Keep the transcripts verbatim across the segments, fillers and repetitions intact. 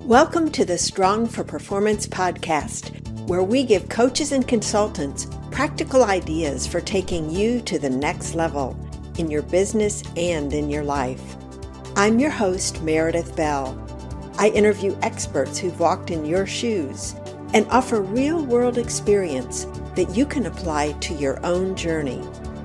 Welcome to the Strong for Performance podcast, where we give coaches and consultants practical ideas for taking you to the next level in your business and in your life. I'm your host, Meredith Bell. I interview experts who've walked in your shoes and offer real-world experience that you can apply to your own journey.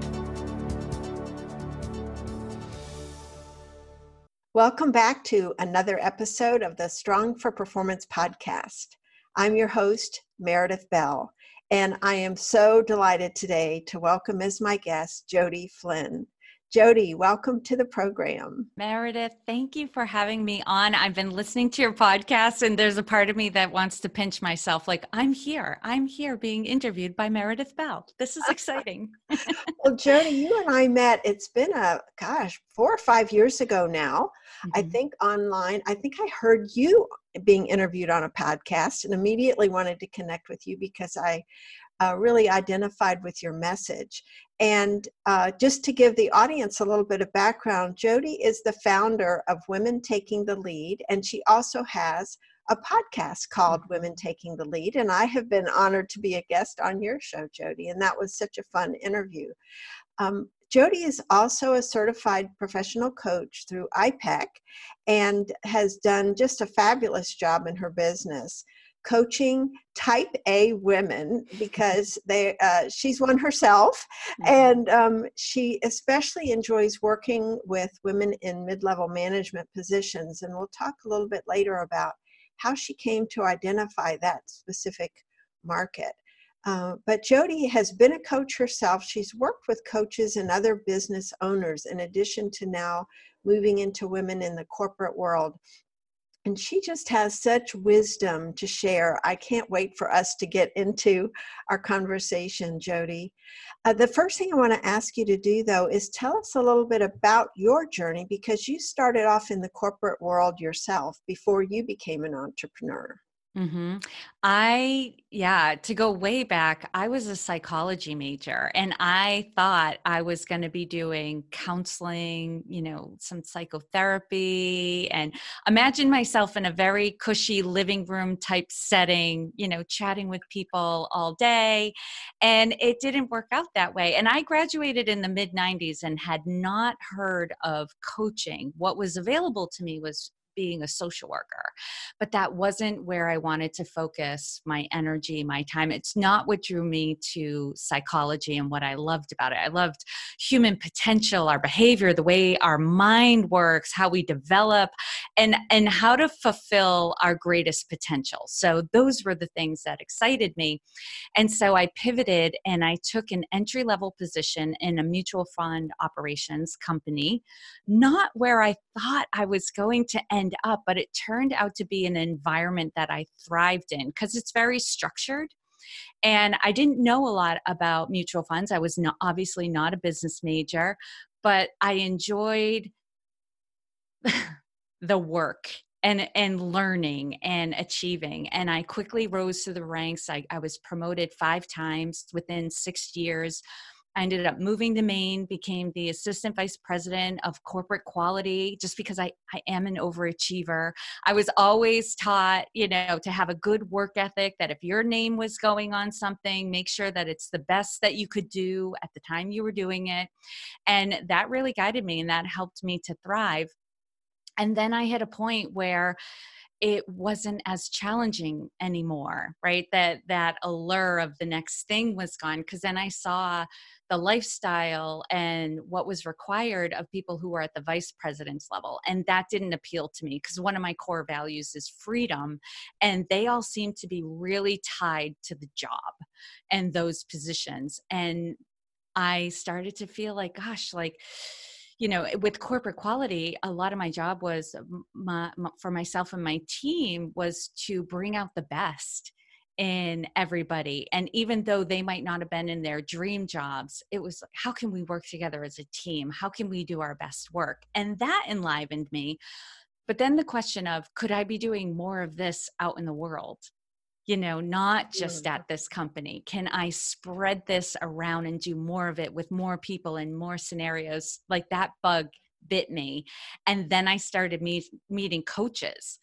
Welcome back to another episode of the Strong for Performance podcast. I'm your host, Meredith Bell, and I am so delighted today to welcome as my guest, Jody Flynn. Jody, welcome to the program. Meredith, thank you for having me on. I've been listening to your podcast, and there's a part of me that wants to pinch myself, like, I'm here. I'm here being interviewed by Meredith Bell. This is exciting. Well, Jody, you and I met, it's been a, gosh, four or five years ago now. Mm-hmm. I think online, I think I heard you being interviewed on a podcast and immediately wanted to connect with you because I uh, really identified with your message. And uh, just to give the audience a little bit of background, Jody is the founder of Women Taking the Lead, and she also has a podcast called Women Taking the Lead. And I have been honored to be a guest on your show, Jody, and that was such a fun interview. Um, Jody is also a certified professional coach through I P E C and has done just a fabulous job in her business, coaching type A women because they uh, she's one herself, and um, she especially enjoys working with women in mid-level management positions. And we'll talk a little bit later about how she came to identify that specific market. Uh, but Jody has been a coach herself. She's worked with coaches and other business owners in addition to now moving into women in the corporate world. And she just has such wisdom to share. I can't wait for us to get into our conversation, Jody. Uh, the first thing I want to ask you to do, though, is tell us a little bit about your journey, because you started off in the corporate world yourself before you became an entrepreneur. Mm-hmm. I, yeah, to go way back, I was a psychology major, and I thought I was going to be doing counseling, you know, some psychotherapy, and imagine myself in a very cushy living room type setting, you know, chatting with people all day. And it didn't work out that way. And I graduated in the mid nineties and had not heard of coaching. What was available to me was being a social worker, but that wasn't where I wanted to focus my energy, my time. It's not what drew me to psychology and what I loved about it. I loved human potential, our behavior, the way our mind works, how we develop, and, and how to fulfill our greatest potential. So those were the things that excited me. And so I pivoted and I took an entry-level position in a mutual fund operations company, not where I thought I was going to end up, but it turned out to be an environment that I thrived in because it's very structured. And I didn't know a lot about mutual funds. I was not, obviously not a business major, but I enjoyed the work and, and learning and achieving. And I quickly rose to the ranks. I, I was promoted five times within six years. I ended up moving to Maine, became the assistant vice president of corporate quality, just because I, I am an overachiever. I was always taught, you know, to have a good work ethic, that if your name was going on something, make sure that it's the best that you could do at the time you were doing it. And that really guided me, and that helped me to thrive. And then I hit a point where it wasn't as challenging anymore, right? That that allure of the next thing was gone, because then I saw the lifestyle and what was required of people who were at the vice president's level. And that didn't appeal to me, because one of my core values is freedom. And they all seem to be really tied to the job and those positions. And I started to feel like, gosh, like, you know, with corporate quality, a lot of my job was my, my, for myself and my team was to bring out the best in everybody. And even though they might not have been in their dream jobs, it was like, how can we work together as a team? How can we do our best work? And that enlivened me. But then the question of, could I be doing more of this out in the world? You know, not just at this company. Can I spread this around and do more of it with more people and more scenarios? Like that bug bit me. And then I started meet, meeting coaches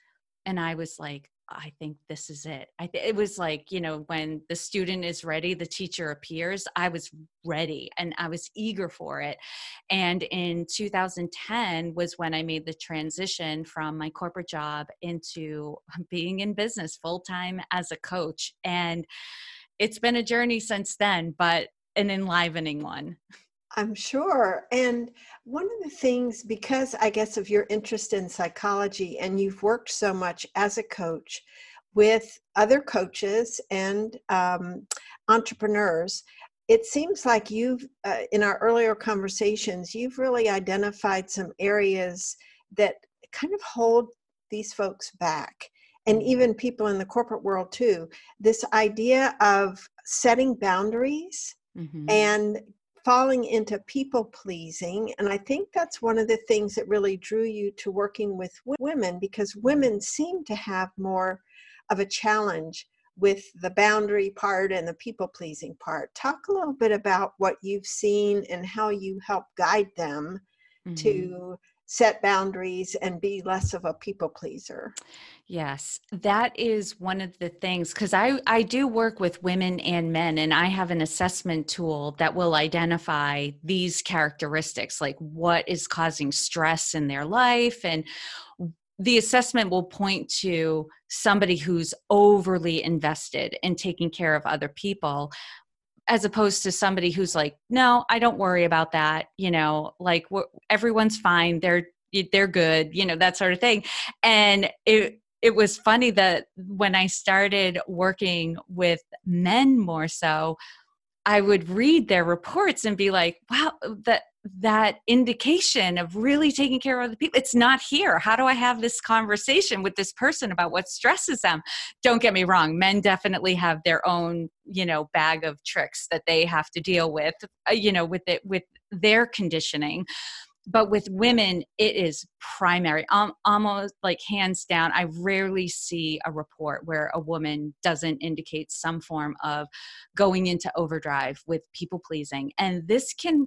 And I was like, I think this is it. I th- it was like, you know, when the student is ready, the teacher appears. I was ready and I was eager for it. And in two thousand ten was when I made the transition from my corporate job into being in business full time as a coach. And it's been a journey since then, but an enlivening one. I'm sure. And one of the things, because I guess of your interest in psychology and you've worked so much as a coach with other coaches and um, entrepreneurs, it seems like you've, uh, in our earlier conversations, you've really identified some areas that kind of hold these folks back. And even people in the corporate world too, this idea of setting boundaries Mm-hmm. and falling into people pleasing. And I think that's one of the things that really drew you to working with women, because women seem to have more of a challenge with the boundary part and the people pleasing part. Talk a little bit about what you've seen and how you help guide them Mm-hmm. to set boundaries and be less of a people pleaser. Yes, that is one of the things, because I, I do work with women and men, and I have an assessment tool that will identify these characteristics, like what is causing stress in their life. And the assessment will point to somebody who's overly invested in taking care of other people, as opposed to somebody who's like, no, I don't worry about that. You know, like everyone's fine. They're, they're good, you know, that sort of thing. And it, it was funny that when I started working with men more so, I would read their reports and be like, wow, that that indication of really taking care of other people, it's not here. How do I have this conversation with this person about what stresses them? Don't get me wrong. Men definitely have their own, you know, bag of tricks that they have to deal with, uh, you know, with it, with their conditioning. But with women, it is primary, um, almost like hands down. I rarely see a report where a woman doesn't indicate some form of going into overdrive with people pleasing. And this can,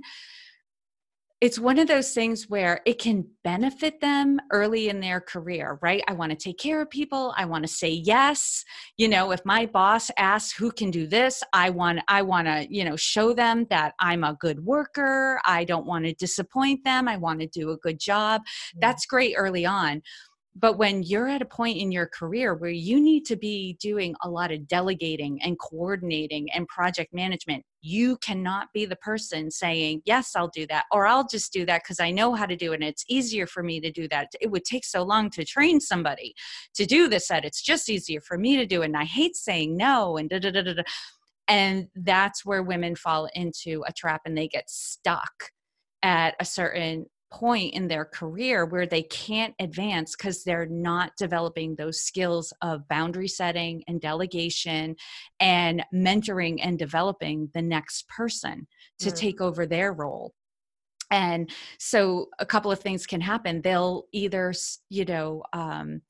it's one of those things where it can benefit them early in their career, right? I want to take care of people. I want to say yes. You know, if my boss asks who can do this, I want, I want to, you know, show them that I'm a good worker. I don't want to disappoint them. I want to do a good job. That's great early on. But when you're at a point in your career where you need to be doing a lot of delegating and coordinating and project management, you cannot be the person saying, yes, I'll do that, or I'll just do that because I know how to do it and it's easier for me to do that. It would take so long to train somebody to do this, that it's just easier for me to do it. And I hate saying no, and da da da da da. And that's where women fall into a trap and they get stuck at a certain point in their career where they can't advance because they're not developing those skills of boundary setting and delegation and mentoring and developing the next person to Mm. take over their role. And so a couple of things can happen. They'll either, you know, um,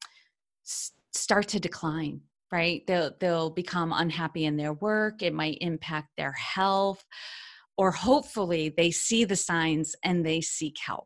start to decline, right? They'll, they'll become unhappy in their work. It might impact their health. Or hopefully they see the signs and they seek help.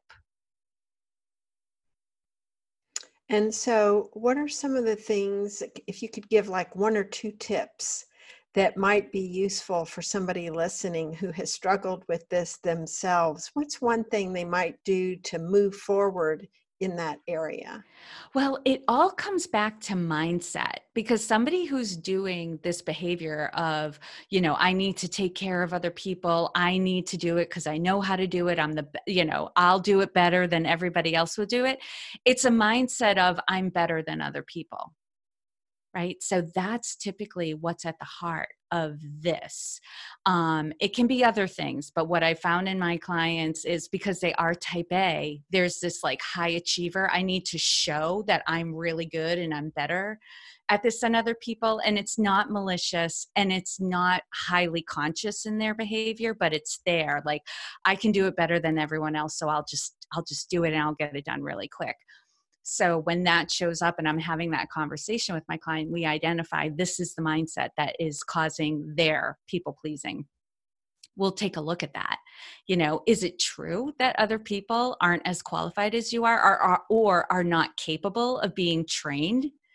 And so what are some of the things, if you could give like one or two tips that might be useful for somebody listening who has struggled with this themselves? What's one thing they might do to move forward in that area? Well, it all comes back to mindset, because somebody who's doing this behavior of, you know, I need to take care of other people. I need to do it because I know how to do it. I'm the, you know, I'll do it better than everybody else will do it. It's a mindset of I'm better than other people. Right? So that's typically what's at the heart of this. Um, it can be other things, but what I found in my clients is because they are type A, there's this like high achiever. I need to show that I'm really good and I'm better at this than other people. And it's not malicious and it's not highly conscious in their behavior, but it's there. Like I can do it better than everyone else. So I'll just, I'll just do it and I'll get it done really quick. So when that shows up and I'm having that conversation with my client, we identify this is the mindset that is causing their people pleasing. We'll take a look at that. You know, is it true that other people aren't as qualified as you are, or, or, or are not capable of being trained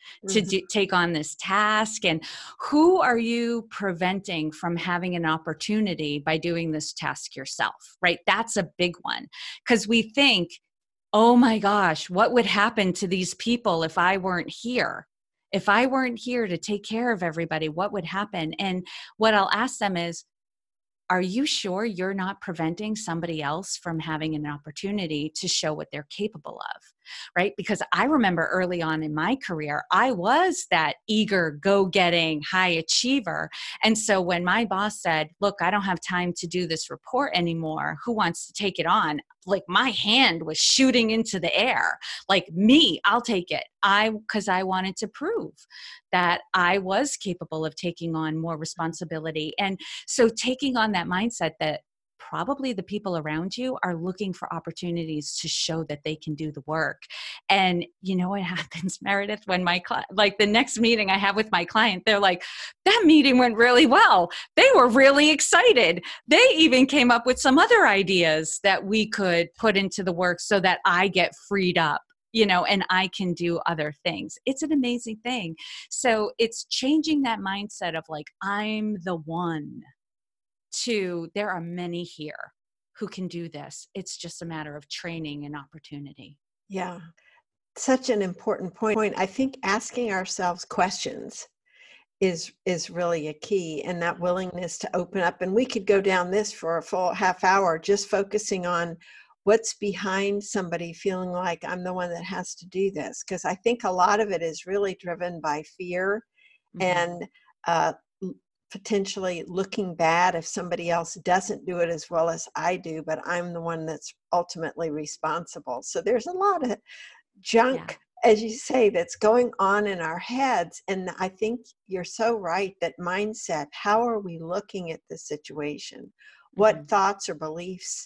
to Mhm. do, take on this task? And who are you preventing from having an opportunity by doing this task yourself, right? That's a big one. Because we think, oh my gosh, what would happen to these people if I weren't here? If I weren't here to take care of everybody, what would happen? And what I'll ask them is, are you sure you're not preventing somebody else from having an opportunity to show what they're capable of? Right? Because I remember early on in my career, I was that eager, go getting, high achiever. And so when my boss said, look, I don't have time to do this report anymore, who wants to take it on? Like my hand was shooting into the air, like me, I'll take it. I, because I wanted to prove that I was capable of taking on more responsibility. And so taking on that mindset that probably the people around you are looking for opportunities to show that they can do the work. And you know what happens, Meredith, when my cli- like the next meeting I have with my client, they're like, that meeting went really well. They were really excited. They even came up with some other ideas that we could put into the work so that I get freed up, you know, and I can do other things. It's an amazing thing. So it's changing that mindset of like, I'm the one, to there are many here who can do this. It's just a matter of training and opportunity. Yeah, such an important point. I think asking ourselves questions is is really a key, and that willingness to open up. And we could go down this for a full half hour, just focusing on what's behind somebody feeling like I'm the one that has to do this. Because I think a lot of it is really driven by fear Mm-hmm. and uh, potentially looking bad if somebody else doesn't do it as well as I do, but I'm the one that's ultimately responsible. So there's a lot of junk, yeah, as you say, that's going on in our heads. And I think you're so right, that mindset, how are we looking at the situation? What mm-hmm. thoughts or beliefs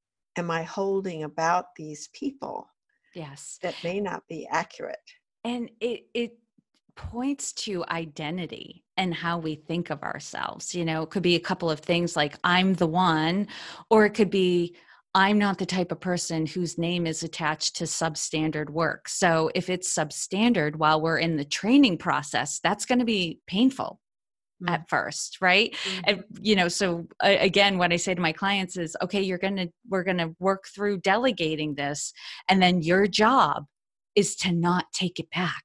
am I holding about these people? Yes. That may not be accurate. And it, it points to identity and how we think of ourselves. You know, it could be a couple of things like I'm the one, or it could be I'm not the type of person whose name is attached to substandard work. So if it's substandard while we're in the training process, that's going to be painful mm-hmm. at first, right? Mm-hmm. And, you know, so uh, again, what I say to my clients is, okay, you're going to, we're going to work through delegating this. And then your job is to not take it back.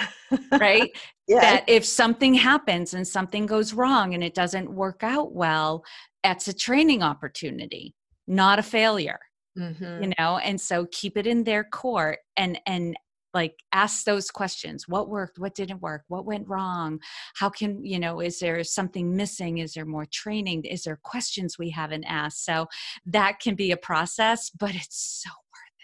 Right? Yeah. That if something happens and something goes wrong and it doesn't work out well, that's a training opportunity, not a failure. Mm-hmm. You know, and so keep it in their court and and like ask those questions. What worked? What didn't work? What went wrong? How can, you know, is there something missing? Is there more training? Is there questions we haven't asked? So that can be a process, but it's so worth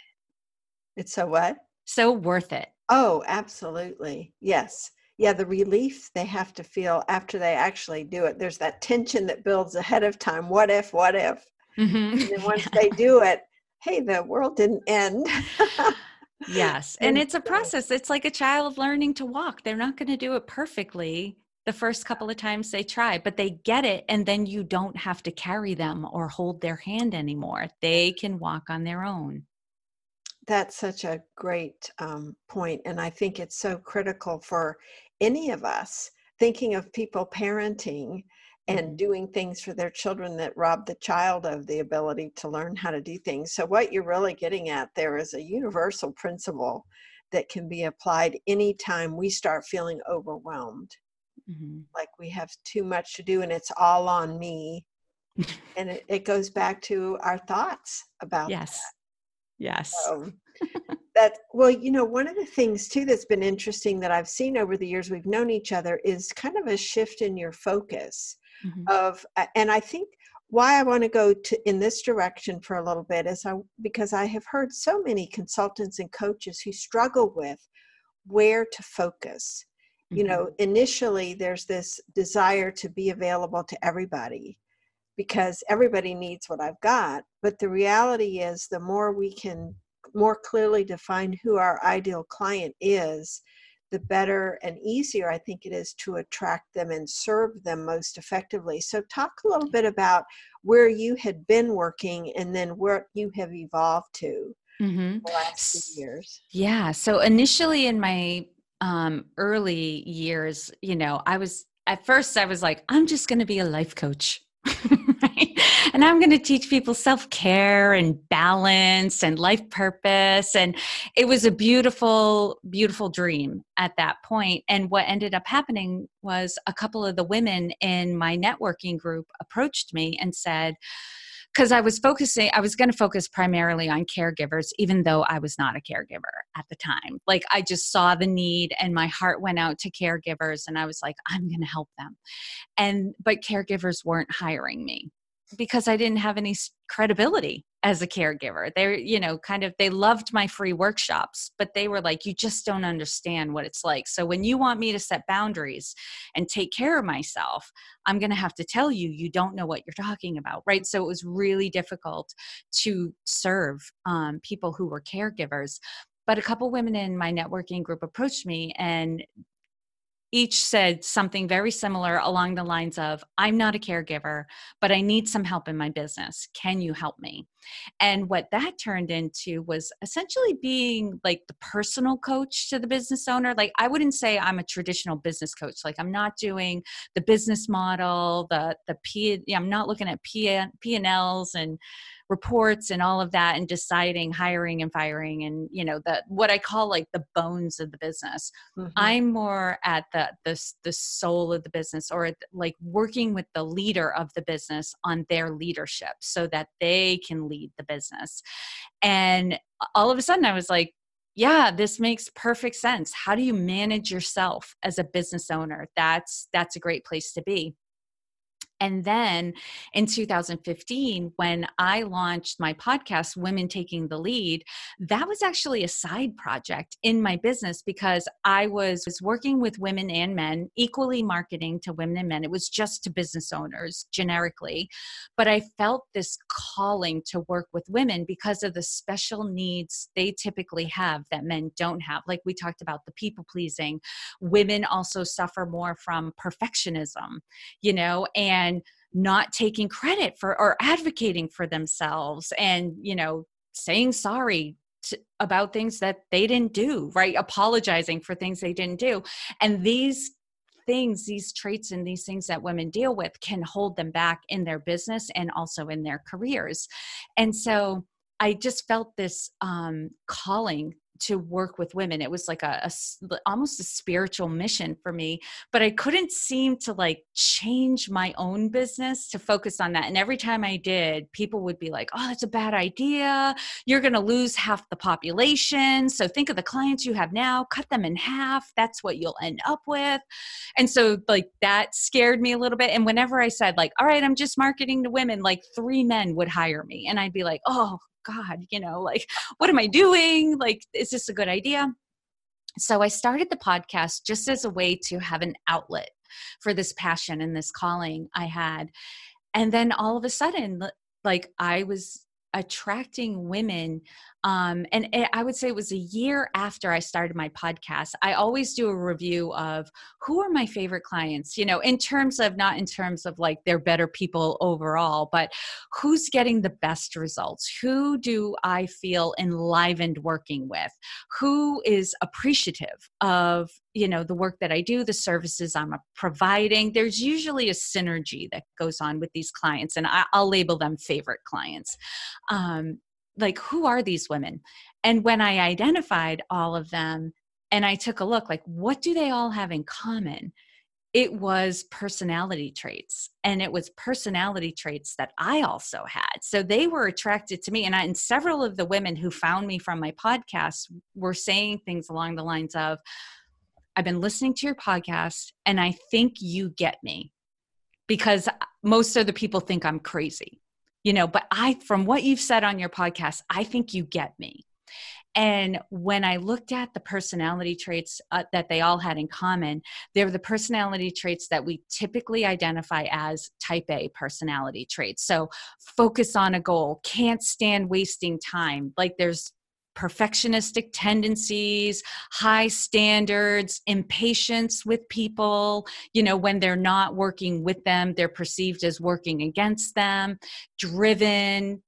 it. It's so what? So worth it. Oh, absolutely. Yes. Yeah, the relief they have to feel after they actually do it. There's that tension that builds ahead of time. What if, what if? Mm-hmm. And then once yeah. they do it, hey, the world didn't end. Yes. And it's a process. It's like a child learning to walk. They're not going to do it perfectly the first couple of times they try, but they get it. And then you don't have to carry them or hold their hand anymore. They can walk on their own. That's such a great um, point. And I think it's so critical for any of us thinking of people parenting and mm-hmm. doing things for their children that rob the child of the ability to learn how to do things. So what you're really getting at there is a universal principle that can be applied anytime we start feeling overwhelmed. Mm-hmm. Like we have too much to do and it's all on me. And it, it goes back to our thoughts about yes. that. Yes. Um, that, well, you know, one of the things too that's been interesting that I've seen over the years we've known each other is kind of a shift in your focus mm-hmm. of, and I think why I want to go to in this direction for a little bit is I, because I have heard so many consultants and coaches who struggle with where to focus. Mm-hmm. You know, initially there's this desire to be available to everybody, because everybody needs what I've got. But the reality is the more we can more clearly define who our ideal client is, the better and easier I think it is to attract them and serve them most effectively. So talk a little bit about where you had been working and then where you have evolved to mm-hmm. the last few years. Yeah. So initially in my um, early years, you know, I was at first I was like, I'm just going to be a life coach. Right? And I'm going to teach people self-care and balance and life purpose. And it was a beautiful, beautiful dream at that point. And what ended up happening was a couple of the women in my networking group approached me and said, because I was focusing, I was going to focus primarily on caregivers, even though I was not a caregiver at the time. Like I just saw the need and my heart went out to caregivers and I was like, I'm going to help them. And, but caregivers weren't hiring me because I didn't have any credibility as a caregiver. They, you know, kind of, they loved my free workshops, but they were like, you just don't understand what it's like. So when you want me to set boundaries and take care of myself, I'm going to have to tell you, you don't know what you're talking about. Right. So it was really difficult to serve um, people who were caregivers. But a couple women in my networking group approached me and each said something very similar along the lines of, I'm not a caregiver, but I need some help in my business. Can you help me? And what that turned into was essentially being like the personal coach to the business owner. Like I wouldn't say I'm a traditional business coach. Like I'm not doing the business model, the the P. I'm not looking at P and Ls and reports and all of that and deciding hiring and firing and you know the what I call like the bones of the business. Mm-hmm. I'm more at the the the soul of the business, or like working with the leader of the business on their leadership so that they can lead the business. And all of a sudden I was like, yeah, this makes perfect sense. How do you manage yourself as a business owner? That's that's a great place to be. And then in two thousand fifteen, when I launched my podcast, Women Taking the Lead, that was actually a side project in my business because I was, was working with women and men, equally marketing to women and men. It was just to business owners generically. But I felt this calling to work with women because of the special needs they typically have that men don't have. Like we talked about the people pleasing. Women also suffer more from perfectionism, you know, and and not taking credit for or advocating for themselves and, you know, saying sorry to, about things that they didn't do, right? Apologizing for things they didn't do. And these things, these traits and these things that women deal with can hold them back in their business and also in their careers. And so I just felt this um, calling to work with women. It was like a, a almost a spiritual mission for me, but I couldn't seem to like change my own business to focus on that. And every time I did, people would be like, oh, that's a bad idea. You're going to lose half the population. So think of the clients you have now, cut them in half. That's what you'll end up with. And so like that scared me a little bit. And whenever I said like, all right, I'm just marketing to women, like three men would hire me. And I'd be like, oh, God, you know, like, what am I doing? Like, is this a good idea? So I started the podcast just as a way to have an outlet for this passion and this calling I had. And then all of a sudden, like I was attracting women. Um, and it, I would say it was a year after I started my podcast. I always do a review of who are my favorite clients, you know, in terms of, not in terms of like they're better people overall, but who's getting the best results? Who do I feel enlivened working with? Who is appreciative of, you know, the work that I do, the services I'm providing? There's usually a synergy that goes on with these clients, and I, I'll label them favorite clients. Um, like, who are these women? And when I identified all of them and I took a look, like, what do they all have in common? It was personality traits, and it was personality traits that I also had. So they were attracted to me. And, I, and several of the women who found me from my podcast were saying things along the lines of, I've been listening to your podcast and I think you get me, because most of the people think I'm crazy. You know, but I, from what you've said on your podcast, I think you get me. And when I looked at the personality traits uh, that they all had in common, they're the personality traits that we typically identify as type A personality traits. So focus on a goal, can't stand wasting time. Like there's perfectionistic tendencies, high standards, impatience with people. You know, when they're not working with them, they're perceived as working against them, driven,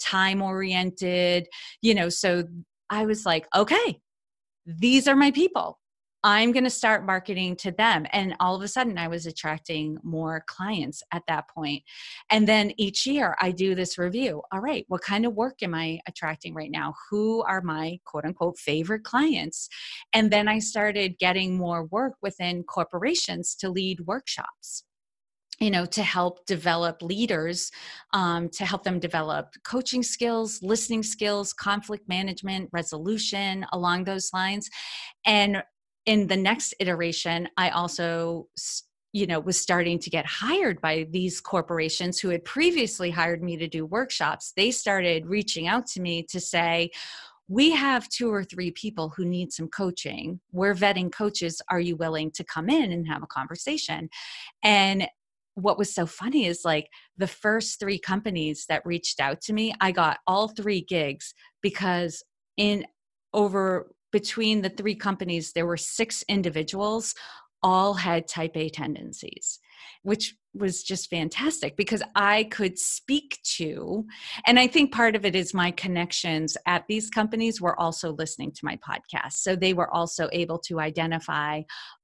time-oriented, you know, so I was like, okay, these are my people. I'm going to start marketing to them. And all of a sudden I was attracting more clients at that point. And then each year I do this review. All right, what kind of work am I attracting right now? Who are my quote unquote favorite clients? And then I started getting more work within corporations to lead workshops, you know, to help develop leaders, um, to help them develop coaching skills, listening skills, conflict management, resolution, along those lines. And in the next iteration, I also, you know, was starting to get hired by these corporations who had previously hired me to do workshops. They started reaching out to me to say, we have two or three people who need some coaching. We're vetting coaches. Are you willing to come in and have a conversation? And what was so funny is like the first three companies that reached out to me, I got all three gigs because in over between the three companies, there were six individuals, all had type A tendencies, which was just fantastic because I could speak to, and I think part of it is my connections at these companies were also listening to my podcast. So they were also able to identify,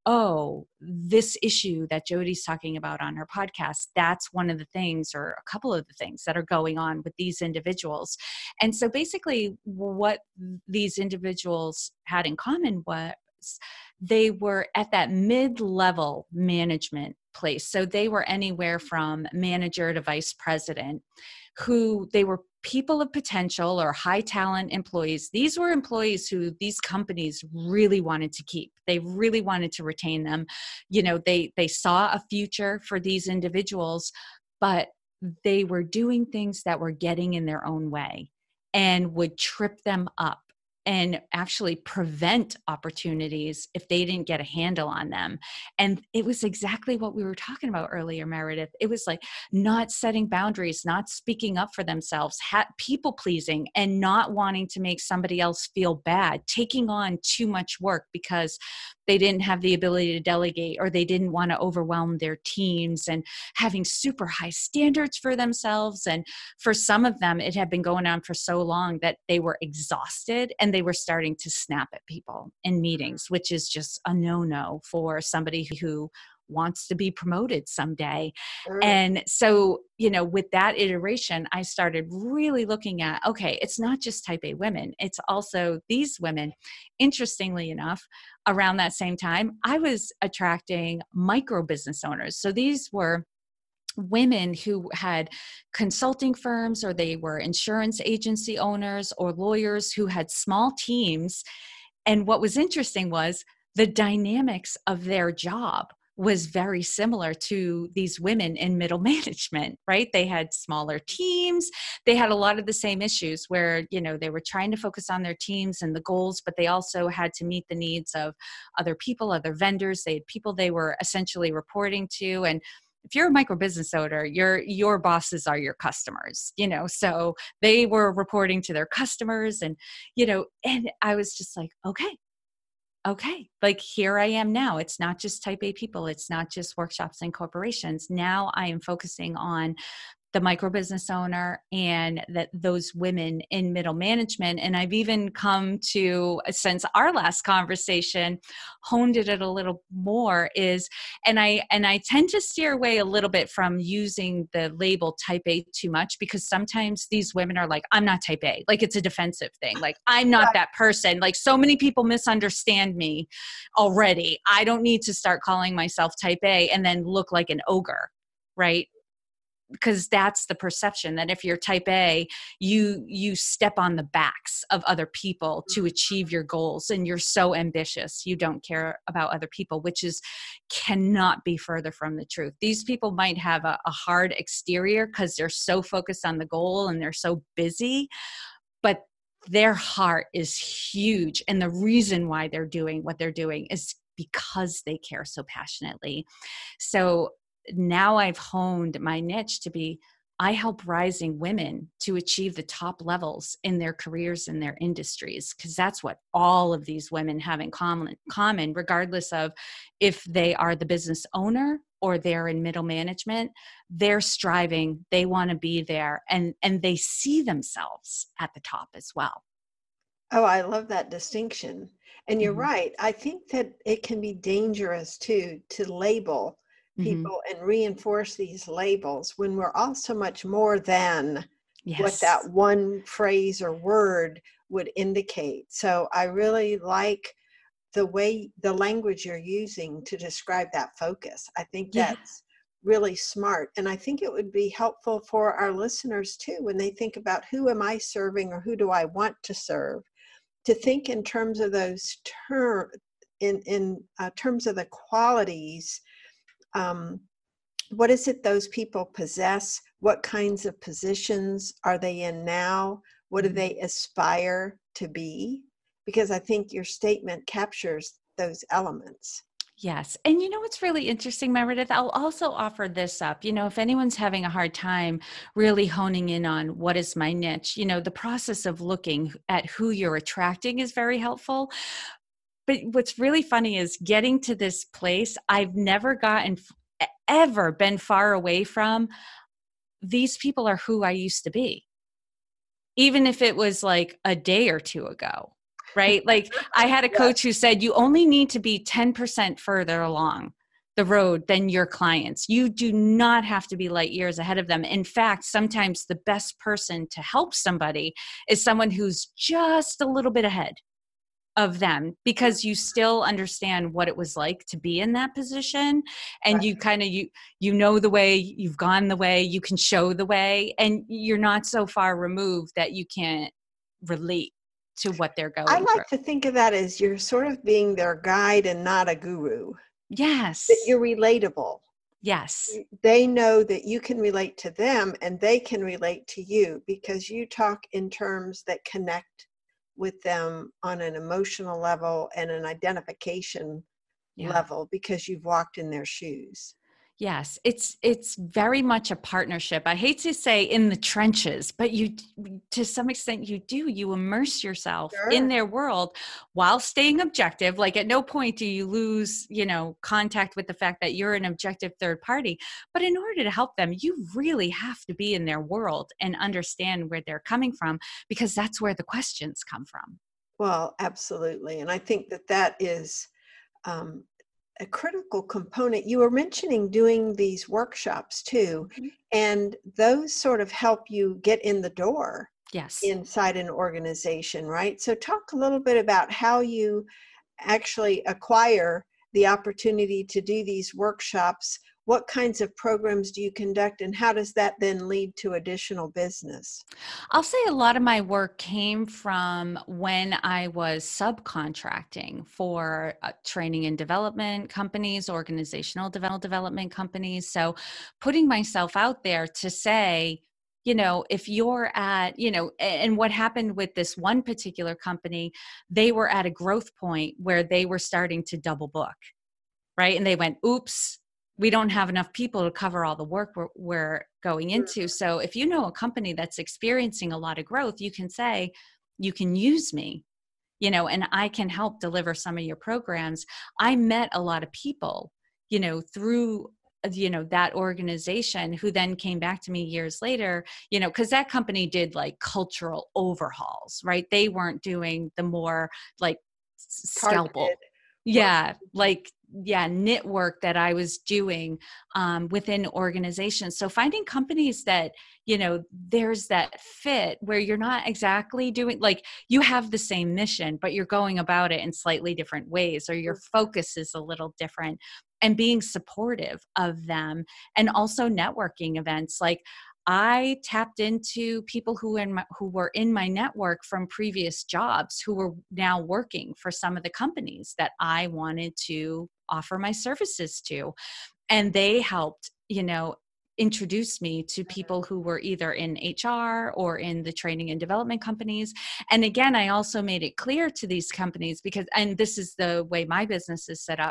oh, this issue that Jody's talking about on her podcast, that's one of the things or a couple of the things that are going on with these individuals. And so basically what these individuals had in common was they were at that mid-level management place. So they were anywhere from manager to vice president, who they were people of potential or high talent employees. These were employees who these companies really wanted to keep. They really wanted to retain them. You know, they they saw a future for these individuals, but they were doing things that were getting in their own way and would trip them up and actually prevent opportunities if they didn't get a handle on them. And it was exactly what we were talking about earlier, Meredith. It was like not setting boundaries, not speaking up for themselves, ha- people pleasing, and not wanting to make somebody else feel bad, taking on too much work because they didn't have the ability to delegate or they didn't want to overwhelm their teams, and having super high standards for themselves. And for some of them, it had been going on for so long that they were exhausted and they were starting to snap at people in meetings, which is just a no-no for somebody who wants to be promoted someday. Sure. And so, you know, with that iteration, I started really looking at, okay, it's not just type A women, it's also these women. Interestingly enough, around that same time, I was attracting micro business owners. So these were women who had consulting firms, or they were insurance agency owners or lawyers who had small teams. And what was interesting was the dynamics of their job was very similar to these women in middle management, right? They had smaller teams. They had a lot of the same issues where, you know, they were trying to focus on their teams and the goals, but they also had to meet the needs of other people, other vendors. They had people they were essentially reporting to. And if you're a micro business owner, your your bosses are your customers, you know, so they were reporting to their customers. And, you know, and I was just like, okay, okay, like here I am now. It's not just type A people. It's not just workshops and corporations. Now I am focusing on the micro business owner and that those women in middle management. And I've even come to, since our last conversation, honed it a little more is, and I, and I tend to steer away a little bit from using the label type A too much, because sometimes these women are like, I'm not type A. Like it's a defensive thing. Like I'm not that person. Like so many people misunderstand me already. I don't need to start calling myself type A and then look like an ogre, right? Because that's the perception that if you're type A, you you step on the backs of other people to achieve your goals, and you're so ambitious you don't care about other people, which is cannot be further from the truth. These people might have a, a hard exterior because they're so focused on the goal and they're so busy, but their heart is huge, and the reason why they're doing what they're doing is because they care so passionately. So now I've honed my niche to be, I help rising women to achieve the top levels in their careers and their industries, because that's what all of these women have in common, common, regardless of if they are the business owner or they're in middle management. They're striving, they want to be there, and, and they see themselves at the top as well. Oh, I love that distinction. And you're Mm-hmm. right. I think that it can be dangerous too to label Mm-hmm. people and reinforce these labels when we're all so much more than what that Yes. one phrase or word would indicate. So I really like the way the language you're using to describe that focus. I think Yeah. that's really smart. And I think it would be helpful for our listeners too when they think about who am I serving or who do I want to serve, to think in terms of those term in in uh, terms of the qualities. Um, what is it those people possess? What kinds of positions are they in now? What do Mm-hmm. they aspire to be? Because I think your statement captures those elements. Yes. And you know what's really interesting, Meredith? I'll also offer this up. You know, if anyone's having a hard time really honing in on what is my niche, you know, the process of looking at who you're attracting is very helpful. But what's really funny is getting to this place, I've never gotten ever been far away from these people are who I used to be, even if it was like a day or two ago, right? Like I had a coach Yes. who said, you only need to be ten percent further along the road than your clients. You do not have to be light years ahead of them. In fact, sometimes the best person to help somebody is someone who's just a little bit ahead of them, because you still understand what it was like to be in that position, and Right. you kind of you you know the way, you've gone the way, you can show the way, and you're not so far removed that you can't relate to what they're I going through. like to think of that as you're sort of being their guide and not a guru, that Yes. you're relatable. Yes. They know that you can relate to them and they can relate to you because you talk in terms that connect with them on an emotional level and an identification Yeah. level because you've walked in their shoes. Yes, it's it's very much a partnership. I hate to say in the trenches, but you, to some extent, you do. You immerse yourself in Sure. their world while staying objective. Like at no point do you lose, you know, contact with the fact that you're an objective third party. But in order to help them, you really have to be in their world and understand where they're coming from, because that's where the questions come from. Well, absolutely. And I think that that is um, a critical component. You were mentioning doing these workshops too, Mhm. and those sort of help you get in the door Yes. inside an organization, right? So talk a little bit about how you actually acquire the opportunity to do these workshops. What kinds of programs do you conduct, and how does that then lead to additional business? I'll say a lot of my work came from when I was subcontracting for uh, training and development companies, organizational develop- development companies. So putting myself out there to say, you know, if you're at, you know, a- and what happened with this one particular company, they were at a growth point where they were starting to double book, right? And they went, oops, we don't have enough people to cover all the work we're, we're going into. So if you know a company that's experiencing a lot of growth, you can say, you can use me, you know, and I can help deliver some of your programs. I met a lot of people, you know, through you know that organization, who then came back to me years later, you know, because that company did like cultural overhauls, right? They weren't doing the more like scalpel, Targeted work. yeah, like yeah, knit work that I was doing um, within organizations. So finding companies that, you know, there's that fit where you're not exactly doing, like you have the same mission, but you're going about it in slightly different ways, or your focus is a little different, and being supportive of them. And also networking events. Like I tapped into people who in my, who were in my network from previous jobs, who were now working for some of the companies that I wanted to offer my services to. And they helped, you know, introduce me to people who were either in H R or in the training and development companies. And again, I also made it clear to these companies, because, and this is the way my business is set up.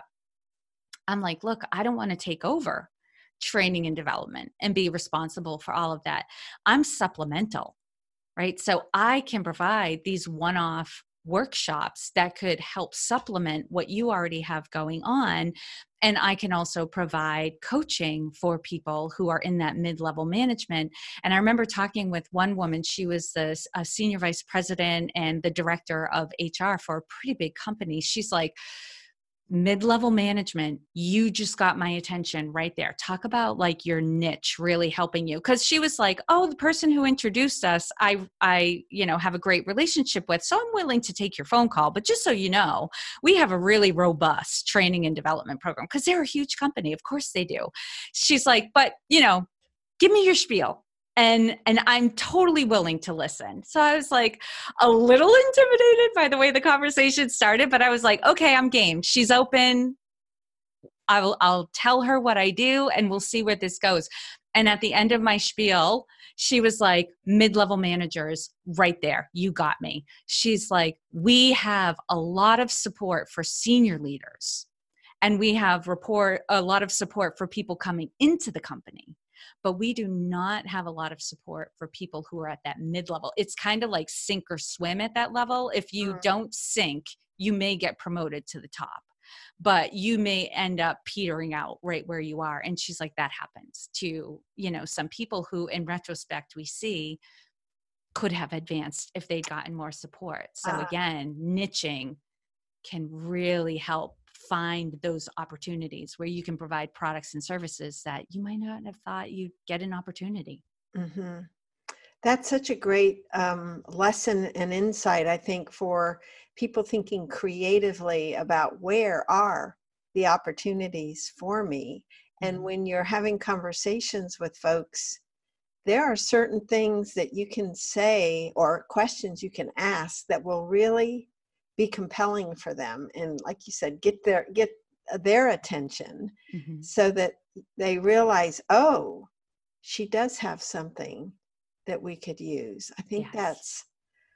I'm like, look, I don't want to take over training and development and be responsible for all of that. I'm supplemental, right? So I can provide these one-off workshops that could help supplement what you already have going on. And I can also provide coaching for people who are in that mid-level management. And I remember talking with one woman, she was the a senior vice president and the director of H R for a pretty big company. She's like, mid-level management, you just got my attention right there. Talk about like your niche really helping you. Cause she was like, oh, the person who introduced us, I, I, you know, have a great relationship with, so I'm willing to take your phone call. But just so you know, we have a really robust training and development program because they're a huge company. Of course they do. She's like, but you know, give me your spiel. And and I'm totally willing to listen. So I was like a little intimidated by the way the conversation started, but I was like, okay, I'm game. She's open. I'll I'll tell her what I do and we'll see where this goes. And at the end of my spiel, she was like, mid-level managers right there. You got me. She's like, we have a lot of support for senior leaders and we have report a lot of support for people coming into the company. But we do not have a lot of support for people who are at that mid-level. It's kind of like sink or swim at that level. If you mm. don't sink, you may get promoted to the top, but you may end up petering out right where you are. And she's like, that happens to, you know, some people who in retrospect we see could have advanced if they'd gotten more support. So uh. again, niching can really help find those opportunities where you can provide products and services that you might not have thought you'd get an opportunity. Mm-hmm. That's such a great um, lesson and insight, I think, for people thinking creatively about where are the opportunities for me. And when you're having conversations with folks, there are certain things that you can say or questions you can ask that will really be compelling for them. And like you said, get their, get their attention mm-hmm. so that they realize, oh, she does have something that we could use. I think yes. that's,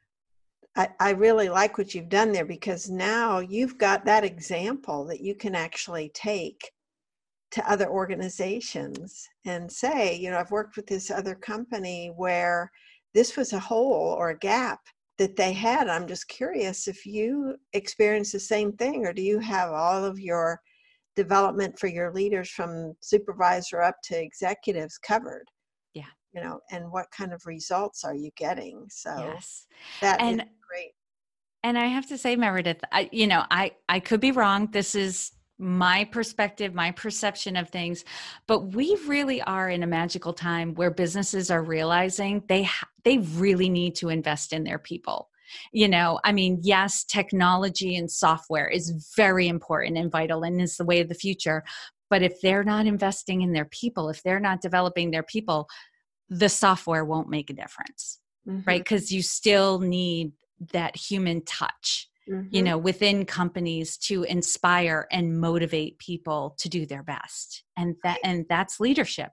I, I really like what you've done there because now you've got that example that you can actually take to other organizations and say, you know, I've worked with this other company where this was a hole or a gap that they had. I'm just curious if you experience the same thing, or do you have all of your development for your leaders from supervisor up to executives covered? Yeah. You know, and what kind of results are you getting? So yes. that and, is great. And I have to say, Meredith, I, you know, I, I could be wrong. This is my perspective, my perception of things, but we really are in a magical time where businesses are realizing they ha- they really need to invest in their people. You know, I mean, yes, technology and software is very important and vital and is the way of the future. But if they're not investing in their people, if they're not developing their people, the software won't make a difference, mm-hmm. right? Because you still need that human touch. Mm-hmm. you know, within companies to inspire and motivate people to do their best. And that, and that's leadership.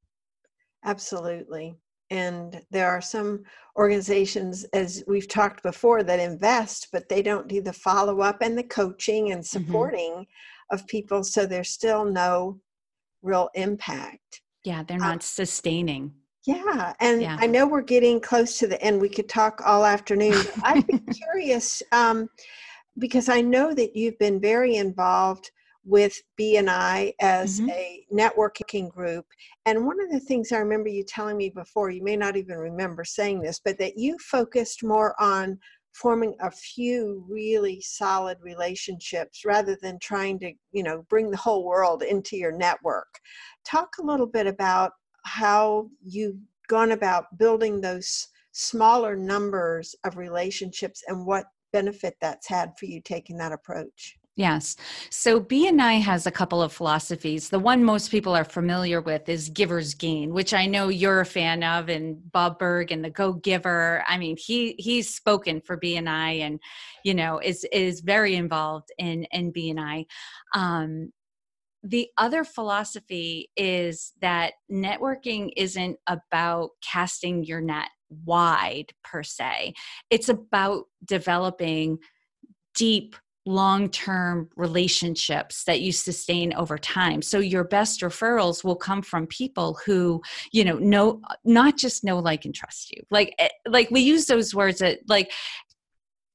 Absolutely. And there are some organizations, as we've talked before, that invest, but they don't do the follow-up and the coaching and supporting mm-hmm. of people. So there's still no real impact. Yeah. They're not um, sustaining. Yeah. And yeah. I know we're getting close to the end. We could talk all afternoon. I'd be curious, um, because I know that you've been very involved with B and I as mm-hmm. a networking group. And one of the things I remember you telling me before, you may not even remember saying this, but that you focused more on forming a few really solid relationships rather than trying to, you know, bring the whole world into your network. Talk a little bit about how you've gone about building those smaller numbers of relationships and what benefit that's had for you taking that approach. Yes. So B and I has a couple of philosophies. The one most people are familiar with is giver's gain, which I know you're a fan of, and Bob Berg and the Go Giver. I mean, he he's spoken for B and I and, you know, is is very involved in, in B and I. Um, The other philosophy is that networking isn't about casting your net wide per se. It's about developing deep, long-term relationships that you sustain over time. So your best referrals will come from people who, you know, know, not just know, like, and trust you. Like, like we use those words that, like,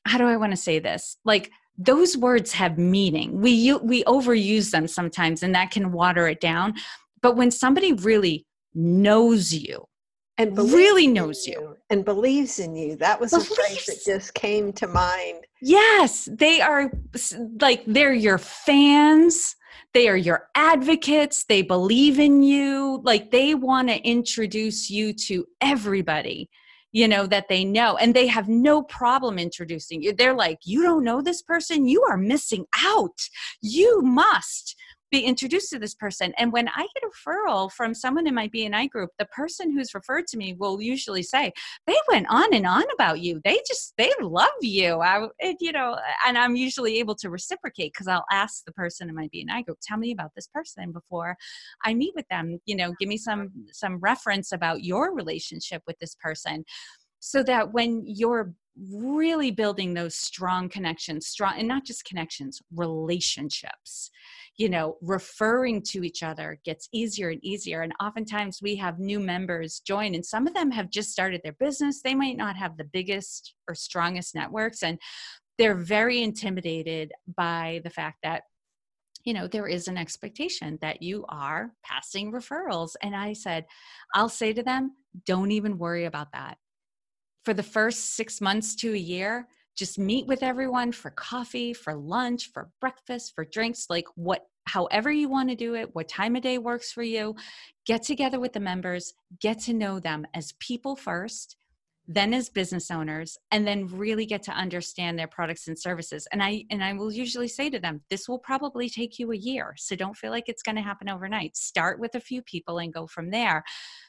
how do I want to say this? Like, those words have meaning. We u- we overuse them sometimes, and that can water it down. But when somebody really knows you, and really knows you, you and believes in you, that was believes. a phrase that just came to mind. Yes, they are like, they're your fans. They are your advocates. They believe in you. Like, they want to introduce you to everybody, you know, that they know. And they have no problem introducing you. They're like, you don't know this person? You are missing out. You must be introduced to this person. And when I get a referral from someone in my B N I group, the person who's referred to me will usually say, they went on and on about you. They just, they love you. I, it, you know, and I'm usually able to reciprocate, because I'll ask the person in my B N I group, tell me about this person before I meet with them. You know, give me some, some reference about your relationship with this person. So that when you're really building those strong connections, strong, and not just connections, relationships, you know, referring to each other gets easier and easier. And oftentimes we have new members join, and some of them have just started their business. They might not have the biggest or strongest networks, and they're very intimidated by the fact that, you know, there is an expectation that you are passing referrals. And I said, I'll say to them, don't even worry about that. For the first six months to a year, just meet with everyone for coffee, for lunch, for breakfast, for drinks, like what, however you want to do it, what time of day works for you. Get together with the members, get to know them as people first, then as business owners, and then really get to understand their products and services. And I and I will usually say to them, this will probably take you a year, so don't feel like it's going to happen overnight. Start with a few people and go from there.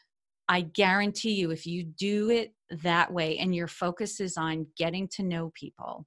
I guarantee you, if you do it that way and your focus is on getting to know people,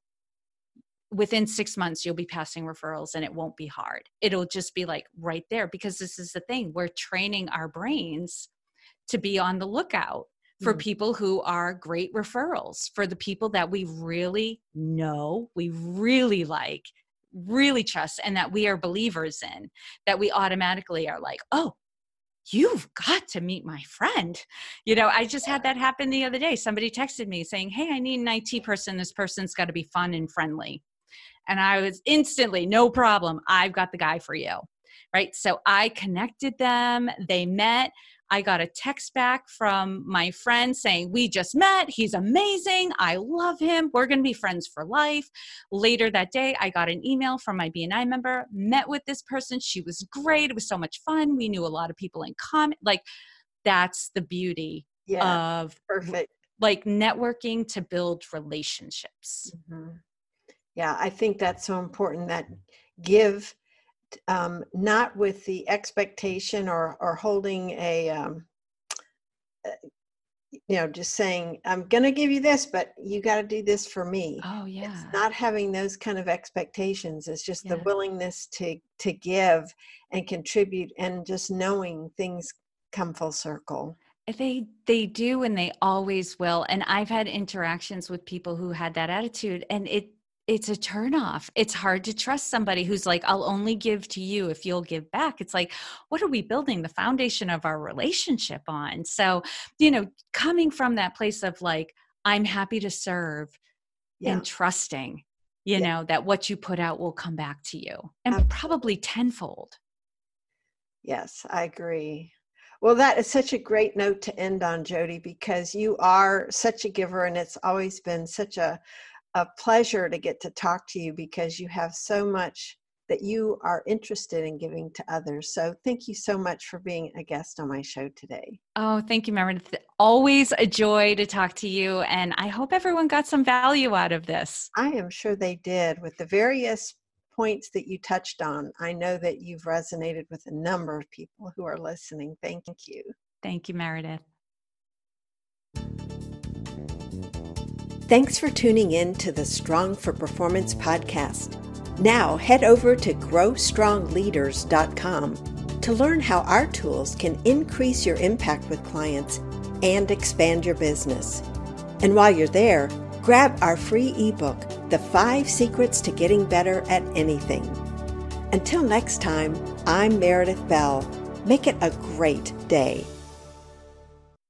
within six months, you'll be passing referrals, and it won't be hard. It'll just be like right there, because this is the thing. We're training our brains to be on the lookout for mm. people who are great referrals, for the people that we really know, we really like, really trust, and that we are believers in, that we automatically are like, oh, you've got to meet my friend. You know, I just had that happen the other day. Somebody texted me saying, hey, I need an I T person. This person's got to be fun and friendly. And I was instantly, no problem. I've got the guy for you. Right. So I connected them. They met. I got a text back from my friend saying, we just met. He's amazing. I love him. We're going to be friends for life. Later that day, I got an email from my B N I member, met with this person. She was great. It was so much fun. We knew a lot of people in common. Like, that's the beauty yeah, of perfect. Like networking to build relationships. Mm-hmm. Yeah, I think that's so important, that give Um, not with the expectation or, or holding a, um, uh, you know, just saying, I'm going to give you this, but you got to do this for me. Oh, yeah. It's not having those kind of expectations. It's just yeah. the willingness to, to give and contribute, and just knowing things come full circle. They they do, and they always will. And I've had interactions with people who had that attitude, and it it's a turnoff. It's hard to trust somebody who's like, I'll only give to you if you'll give back. It's like, what are we building the foundation of our relationship on? So, you know, coming from that place of like, I'm happy to serve yeah. and trusting, you yeah. know, that what you put out will come back to you, and Absolutely. Probably tenfold. Yes, I agree. Well, that is such a great note to end on, Jody, because you are such a giver, and it's always been such a a pleasure to get to talk to you, because you have so much that you are interested in giving to others. So thank you so much for being a guest on my show today. Oh, thank you, Meredith. Always a joy to talk to you. And I hope everyone got some value out of this. I am sure they did. With the various points that you touched on, I know that you've resonated with a number of people who are listening. Thank you. Thank you, Meredith. Thanks for tuning in to the Strong for Performance podcast. Now head over to grow strong leaders dot com to learn how our tools can increase your impact with clients and expand your business. And while you're there, grab our free ebook, The Five Secrets to Getting Better at Anything. Until next time, I'm Meredith Bell. Make it a great day.